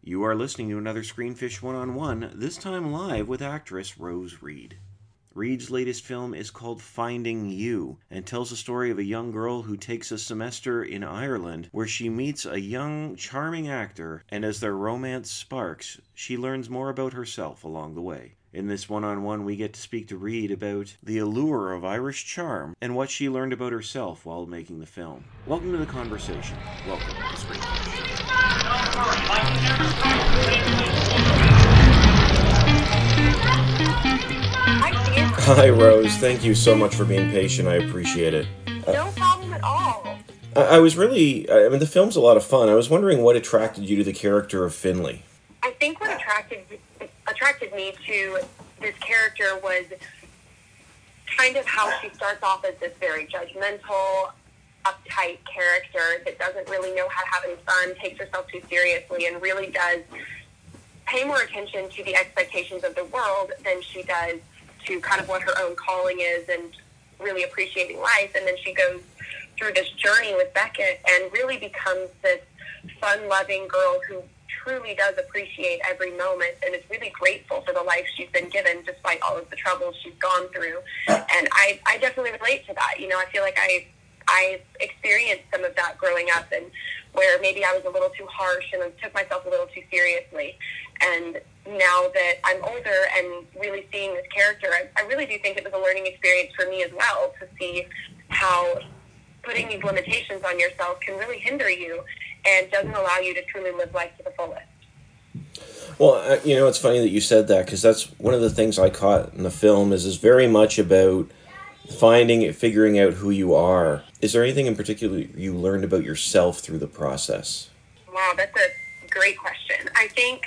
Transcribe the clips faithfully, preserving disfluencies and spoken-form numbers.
You are listening to another Screenfish One-on-One, this time live with actress Rose Reid. Reid's latest film is called Finding You, and tells the story of a young girl who takes a semester in Ireland where she meets a young, charming actor, and as their romance sparks, she learns more about herself along the way. In this one-on-one, we get to speak to Reid about the allure of Irish charm and what she learned about herself while making the film. Welcome to the conversation. Welcome to Screenfish. Hi, Rose. Thank you so much for being patient. I appreciate it. Uh, no problem at all. I, I was really... I mean, the film's a lot of fun. I was wondering what attracted you to the character of Finley. I think what attracted attracted me to this character was kind of how she starts off as this very judgmental, uptight character that doesn't really know how to have any fun, takes herself too seriously, and really does pay more attention to the expectations of the world than she does to kind of what her own calling is and really appreciating life. And then she goes through this journey with Beckett and really becomes this fun-loving girl who truly does appreciate every moment and is really grateful for the life she's been given despite all of the troubles she's gone through. And I, I definitely relate to that. You know, I feel like I I experienced some of that growing up, and where maybe I was a little too harsh and I took myself a little too seriously. And now that I'm older and really seeing this character, I, I really do think it was a learning experience for me as well, to see how putting these limitations on yourself can really hinder you and doesn't allow you to truly live life to the fullest. Well, you know, it's funny that you said that, because that's one of the things I caught in the film is is very much about finding it, figuring out who you are. Is there anything in particular you learned about yourself through the process? Wow, that's a great question. I think,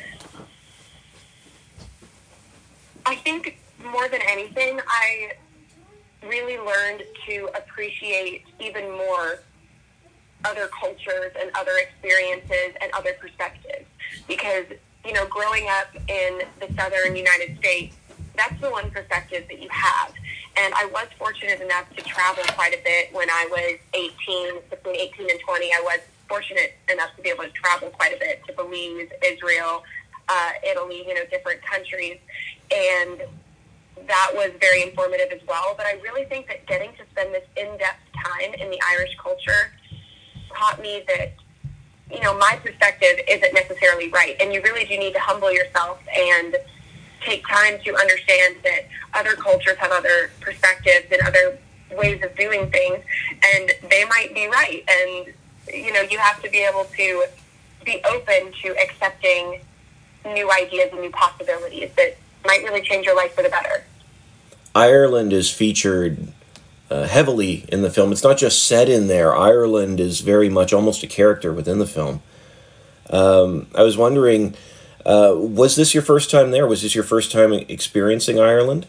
I think more than anything, I really learned to appreciate even more other cultures and other experiences and other perspectives. Because, you know, growing up in the southern United States, that's the one perspective that you have. And I was fortunate enough to travel quite a bit when I was eighteen, between eighteen and twenty. I was fortunate enough to be able to travel quite a bit to Belize, Israel, uh, Italy, you know, different countries. And that was very informative as well. But I really think that getting to spend this in-depth time in the Irish culture taught me that, you know, my perspective isn't necessarily right. And you really do need to humble yourself and take time to understand that other cultures have other perspectives and other ways of doing things, and they might be right. And, you know, you have to be able to be open to accepting new ideas and new possibilities that might really change your life for the better. Ireland is featured uh, heavily in the film. It's not just set in there. Ireland is very much almost a character within the film. Um, I was wondering... Uh, was this your first time there? Was this your first time experiencing Ireland?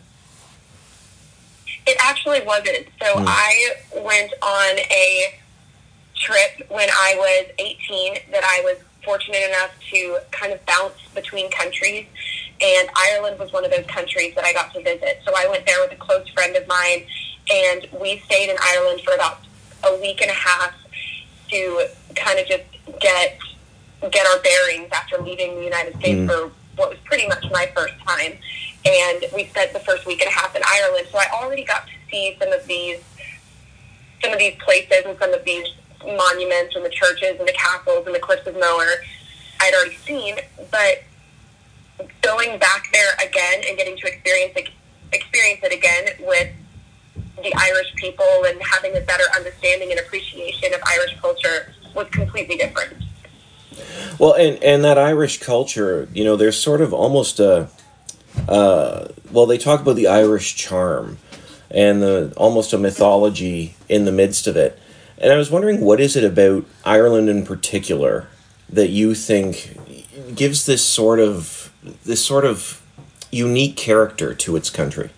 It actually wasn't. So mm. I went on a trip when I was eighteen that I was fortunate enough to kind of bounce between countries, and Ireland was one of those countries that I got to visit. So I went there with a close friend of mine, and we stayed in Ireland for about a week and a half to kind of just get... get our bearings after leaving the United States mm. for what was pretty much my first time. And we spent the first week and a half in Ireland. So I already got to see some of these, some of these places and some of these monuments and the churches and the castles and the Cliffs of Moher I'd already seen. But going back there again and getting to experience it, experience it again with the Irish people and having a better understanding and appreciation of Irish culture was completely different. Well, and, and that Irish culture, you know, there's sort of almost a, uh, well, they talk about the Irish charm and the almost a mythology in the midst of it. And I was wondering, what is it about Ireland in particular that you think gives this sort of, this sort of unique character to its country?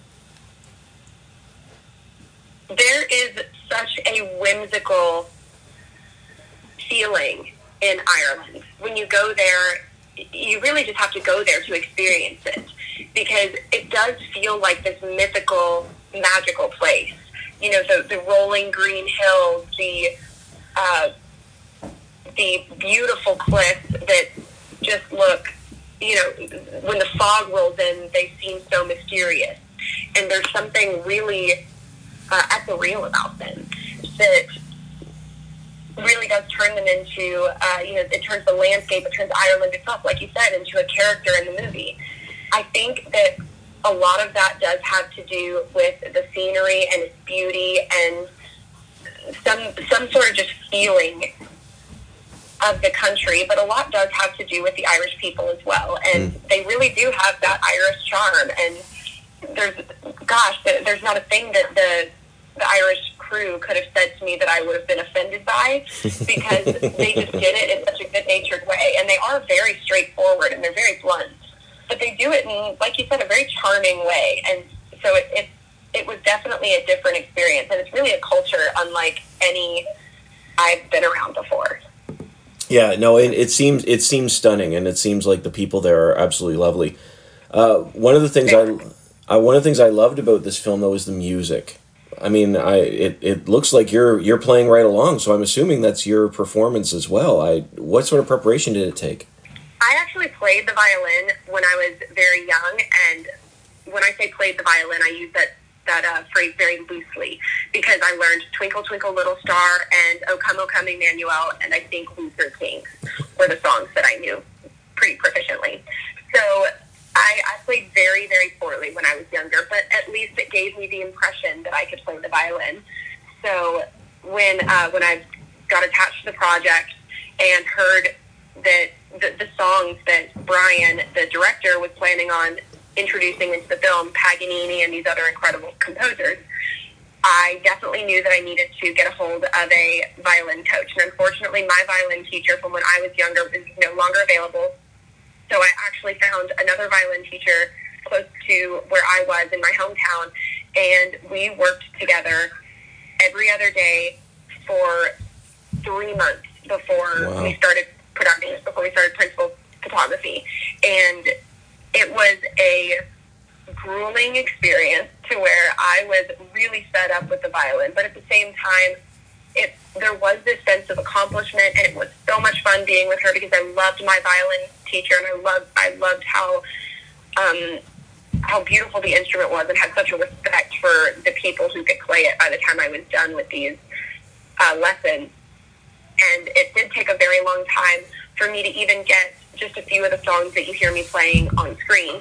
There is such a whimsical feeling in Ireland. When you go there, you really just have to go there to experience it, because it does feel like this mythical, magical place. You know, the, the rolling green hills, the uh, the beautiful cliffs that fog rolls in, they seem so mysterious. And there's something really uh, ethereal about them that really does turn them into, uh, you know, it turns the landscape, it turns Ireland itself, like you said, into a character in the movie. I think that a lot of that does have to do with the scenery and its beauty and some some sort of just feeling of the country, but a lot does have to do with the Irish people as well. And mm. they really do have that Irish charm. And there's, gosh, there's not a thing that the the Irish crew could have said to me that I would have been offended by, because they just did it in such a good-natured way. And they are very straightforward and they're very blunt. But they do it in, like you said, a very charming way. And so it, it, it was definitely a different experience. And it's really a culture unlike any I've been around before. Yeah, no, it, it seems it seems stunning, and it seems like the people there are absolutely lovely. Uh, one of the things I, I one of the things I loved about this film, though, is the music. I mean, I it, it looks like you're you're playing right along, so I'm assuming that's your performance as well. I what sort of preparation did it take? I actually played the violin when I was very young, and when I say played the violin, I use that that uh, phrase very loosely, because I learned Twinkle, Twinkle, Little Star and O Come, O Come, Emmanuel, and I think Luther Kings were the songs that I knew pretty proficiently. So I, I played very, very poorly when I was younger, but at least it gave me the impression that I could play the violin. So when uh, when I got attached to the project and heard that the, the songs that Brian, the director, was planning on introducing into the film, Paganini and these other incredible composers, I definitely knew that I needed to get a hold of a violin coach. And unfortunately, my violin teacher from when I was younger is no longer available. So I actually found another violin teacher close to where I was in my hometown, and we worked together every other day for three months before wow. we started production, before we started principal photography. And it was a grueling experience to where I was really fed up with the violin, but at the same time, it there was this sense of accomplishment, and it was so much fun being with her because I loved my violin teacher, and I loved I loved how um, how beautiful the instrument was, and had such a respect for the people who could play it by the time I was done with these uh, lessons. And it did take a very long time for me to even get just a few of the songs that you hear me playing on screen.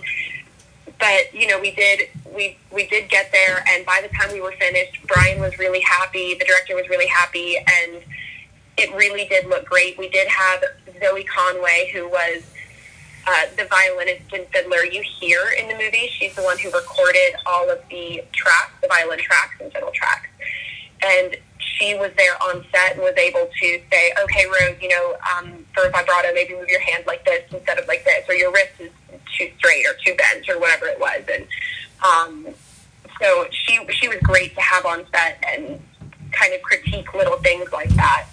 But, you know, we did we we did get there, and by the time we were finished, Brian was really happy, the director was really happy, and it really did look great. We did have Zoe Conway, who was uh, the violinist and fiddler you hear in the movie. She's the one who recorded all of the tracks, the violin tracks and fiddle tracks. And she was there on set and was able to say, okay, Rose, you know, um, for vibrato, maybe move your hand like this instead of like this, or your wrist is too straight or too bent or whatever it was. And um, so she she was great to have on set and kind of critique little things like that.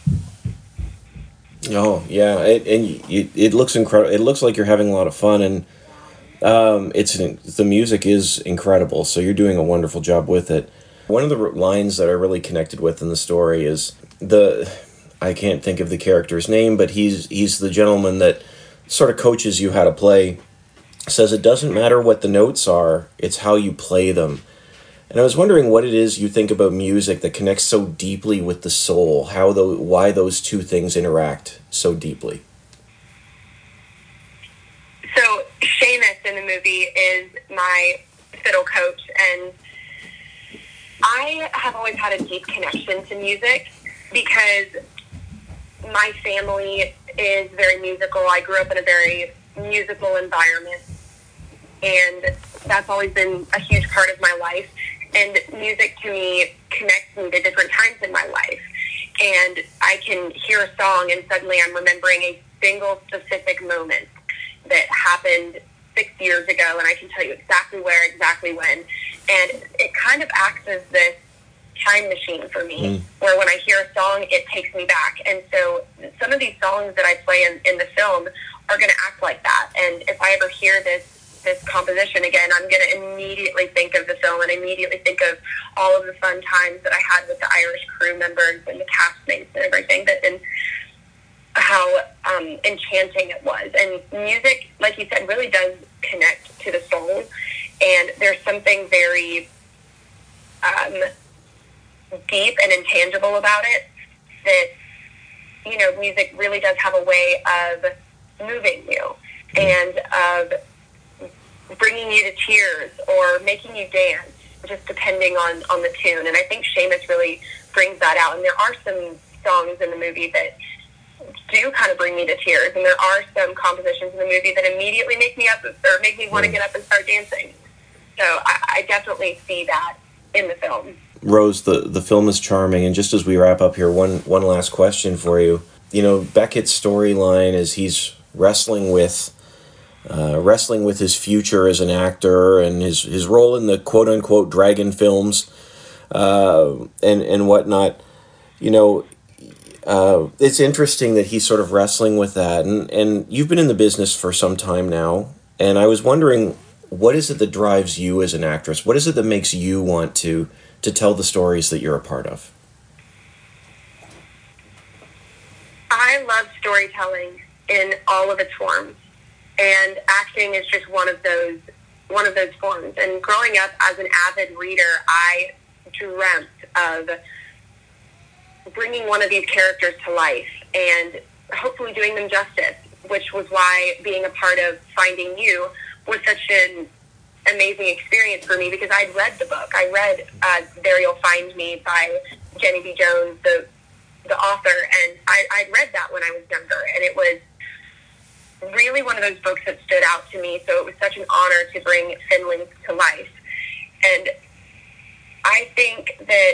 Oh yeah, it, and it, it looks incredible. It looks like you're having a lot of fun, and um, it's the music is incredible. So you're doing a wonderful job with it. One of the lines that I really connected with in the story is the I can't think of the character's name, but he's he's the gentleman that sort of coaches you how to play. Says it doesn't matter what the notes are, it's how you play them. And I was wondering what it is you think about music that connects so deeply with the soul, how the, why those two things interact so deeply. So Seamus in the movie is my fiddle coach, and I have always had a deep connection to music because my family is very musical. I grew up in a very musical environment, and that's always been a huge part of my life. And music to me connects me to different times in my life. And I can hear a song and suddenly I'm remembering a single specific moment that happened six years ago, and I can tell you exactly where, exactly when. And it kind of acts as this time machine for me, mm. where when I hear a song, it takes me back. And so some of these songs that I play in, in the film are going to act like that. And if I ever hear this this composition again, I'm going to immediately think of the film and immediately think of all of the fun times that I had with the Irish crew members and the castmates and everything, that, and how um, enchanting it was. And music, like you said, really does connect to the soul. And there's something very um, deep and intangible about it that, you know, music really does have a way of moving you and of bringing you to tears or making you dance, just depending on, on the tune. And I think Seamus really brings that out. And there are some songs in the movie that do kind of bring me to tears, and there are some compositions in the movie that immediately make me up or make me want to get up and start dancing. So I, I definitely see that in the film. Rose, the, the film is charming, and just as we wrap up here, one one last question for you. You know, Beckett's storyline is he's wrestling with uh, wrestling with his future as an actor and his, his role in the quote-unquote dragon films uh, and, and whatnot. You know, uh, it's interesting that he's sort of wrestling with that. And, and you've been in the business for some time now, and I was wondering, what is it that drives you as an actress? What is it that makes you want to to tell the stories that you're a part of? I love storytelling in all of its forms, and acting is just one of those one of those forms. And growing up as an avid reader, I dreamt of bringing one of these characters to life and hopefully doing them justice, which was why being a part of Finding You was such an amazing experience for me, because I'd read the book. I read uh, There You'll Find Me by Jenny B. Jones, the the author, and I, I'd read that when I was younger, and it was really one of those books that stood out to me, so it was such an honor to bring Finley to life. And I think that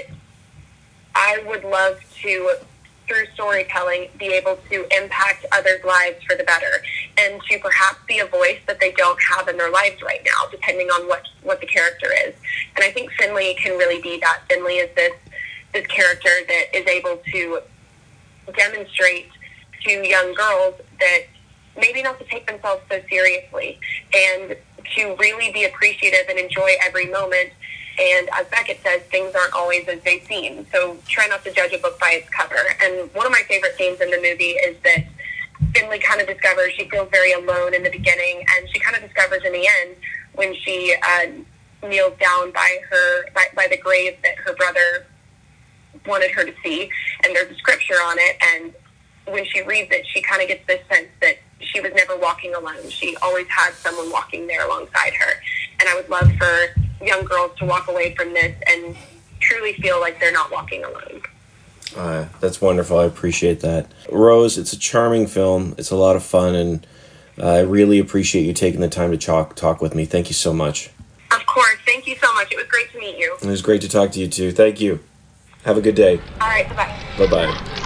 I would love to, through storytelling, be able to impact others' lives for the better, and to perhaps be a voice that they don't have in their lives right now, depending on what, what the character is. And I think Finley can really be that. Finley is this this character that is able to demonstrate to young girls that maybe not to take themselves so seriously, and to really be appreciative and enjoy every moment. And as Beckett says, things aren't always as they seem. So try not to judge a book by its cover. And one of my favorite scenes in the movie is that Finley kind of discovers she feels very alone in the beginning, and she kind of discovers in the end when she uh, kneels down by her by, by the grave that her brother wanted her to see, and there's a scripture on it, and when she reads it, she kind of gets this sense that she was never walking alone. She always had someone walking there alongside her. And I would love for young girls to walk away from this and truly feel like they're not walking alone. Uh, that's wonderful. I appreciate that. Rose, it's a charming film. It's a lot of fun, and uh, I really appreciate you taking the time to talk, talk with me. Thank you so much. Of course. Thank you so much. It was great to meet you. It was great to talk to you, too. Thank you. Have a good day. All right. Bye-bye. Bye-bye.